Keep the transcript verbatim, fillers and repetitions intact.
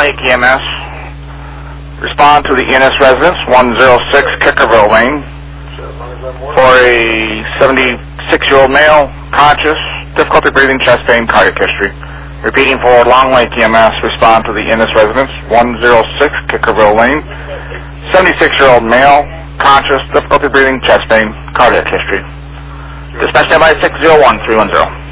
Lake E M S. Respond to the E N S residence, one oh six Kickerville Lane, for a seventy-six-year-old male, conscious, difficulty breathing, chest pain, cardiac history. Repeating for Long Lake E M S, respond to the E N S residence, one oh six Kickerville Lane, seventy-six-year-old male, conscious, difficulty breathing, chest pain, cardiac history. Dispatch by six oh one three one zero.